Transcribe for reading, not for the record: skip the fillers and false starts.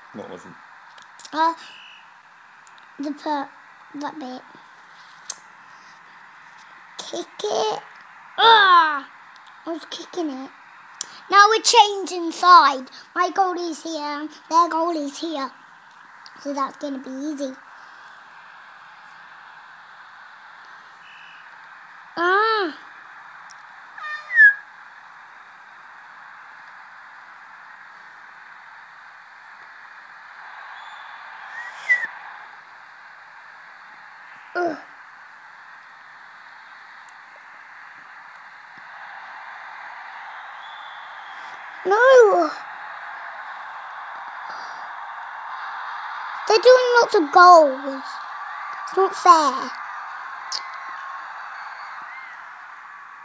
What wasn't? That bit. Kick it. Ah! I was kicking it. Now we're changing side. My goalie's here. Their goalie's here. So that's going to be easy. Ah! Ugh. No! They're doing lots of goals. It's not fair.